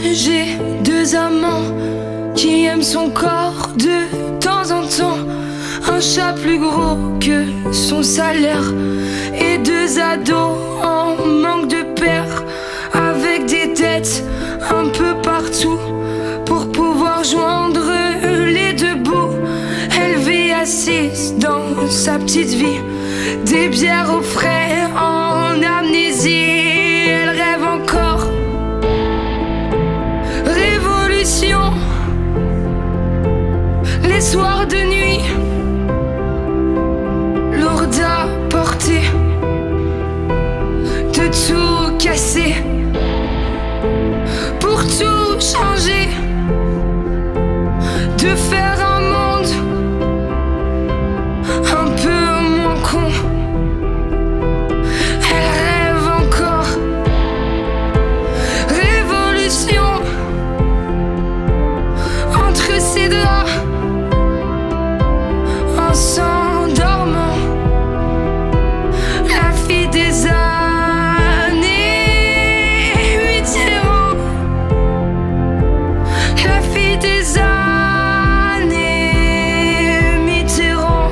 J'ai deux amants qui aiment son corps de temps en temps. Un chat plus gros que son salaire et deux ados en manque de père, avec des têtes un peu partout pour pouvoir joindre les deux bouts. Elle vit assise dans sa petite vie, des bières au frais en amnésie. Elle rêve encore révolution les soirs de nuit, lourde à porter, de tout casser pour tout changer, de faire un monde un peu moins con. Elle rêve encore révolution entre ses draps en s'endormant. La fille des années Mitterrand, la fille des années Mitterrand,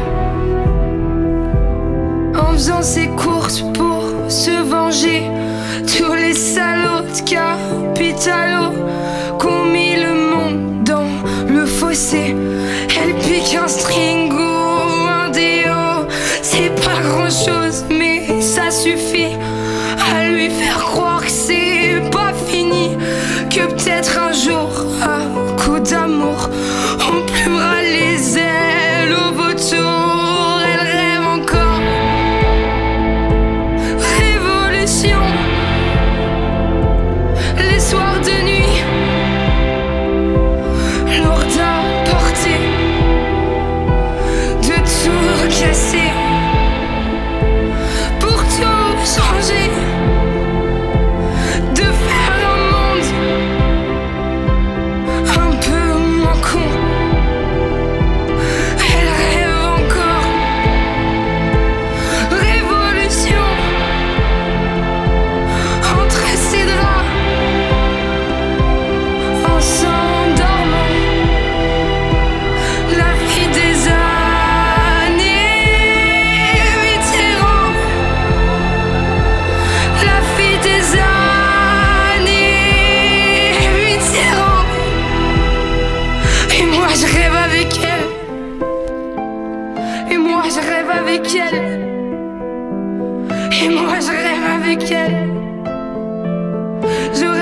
en faisant ses courses pour se venger, tous les salauds de Capitalo qu'ont mis le monde dans le fossé. Elle pique un string ou un déo, c'est pas grand chose mais ça suffit à lui faire croire que c'est pas fini, que peut-être un jour à coup d'amour on plumera les ailes au vautour. Elle rêve encore révolution les soirs de nuit, lourde à porter, de tout casser pour tout changer, de faire un monde un peu moins con. Elle rêve encore révolution entre ses draps en s'endormant. La vie des années Mitterrand, la vie des années Mitterrand. Et moi je rêve avec elle, et moi je rêve avec elle, et moi je rêve avec elle. Je